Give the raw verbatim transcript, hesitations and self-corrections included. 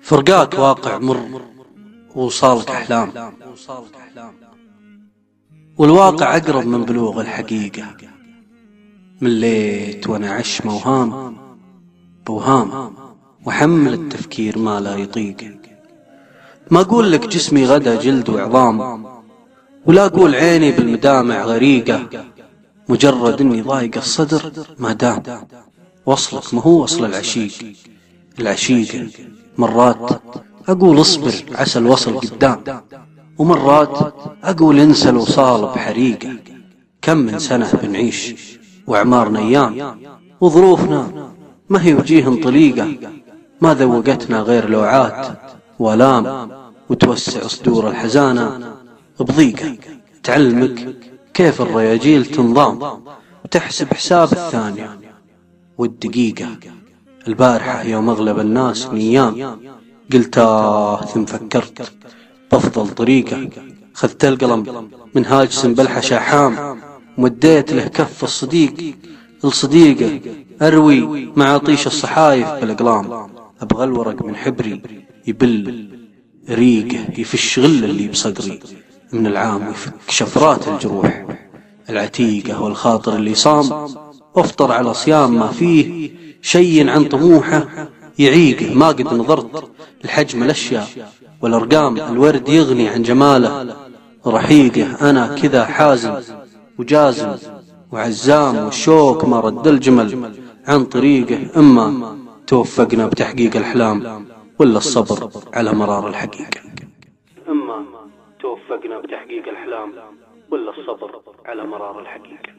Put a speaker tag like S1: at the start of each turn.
S1: فرقاك واقع مر ووصالك أحلام، والواقع أقرب من بلوغ الحقيقة. مليت وأنا عش موهام بوهام، وحمل التفكير ما لا يطيق. ما أقول لك جسمي غدا جلد وعظام، ولا أقول عيني بالمدامع غريقة، مجرد إني ضايق الصدر ما دام وصلك ما هو وصل العشيق. العشيقة مرات أقول اصبر عسى الوصل قدام، ومرات أقول انسى الوصال بحريقة. كم من سنة بنعيش وأعمارنا أيام، وظروفنا ما هي وجيه طليقة. ما ذوقتنا غير لوعات والام، وتوسع صدور الحزانة بضيقة. تعلمك كيف الرياجيل تنضام، وتحسب حساب الثانية والدقيقة. البارحة يوم أغلب الناس نيام، قلت آه ثم فكرت بأفضل طريقة. خذت القلم من هاجس بلحة حام، ومديت له كف الصديق الصديقة أروي مع طيش الصحايف بالأقلام. أبغى الورق من حبري يبل ريقه، يفش غل اللي بصدري من العام، ويفك شفرات الجروح العتيقة. والخاطر اللي صام وافطر على صيام ما فيه شيء عن طموحه يعيقه. ما قد نظرت لحجم الأشياء والأرقام، الورد يغني عن جماله رحيقه. أنا كذا حازم وجازم وعزام، والشوك ما رد الجمل عن طريقه. إما توفقنا بتحقيق الأحلام، ولا الصبر على مرار الحقيقة. إما توفقنا بتحقيق الأحلام، ولا الصبر على مرار الحقيقة.